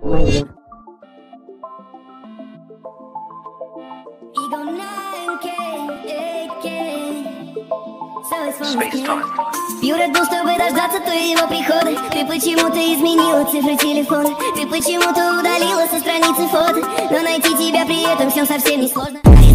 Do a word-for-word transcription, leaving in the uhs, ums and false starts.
моя. Пью Red Bull, чтобы дождаться твоего прихода. Ты почему-то изменила цифры телефона. Ты почему-то удалила со страницы фото. Но найти тебя при этом всем совсем не сложно.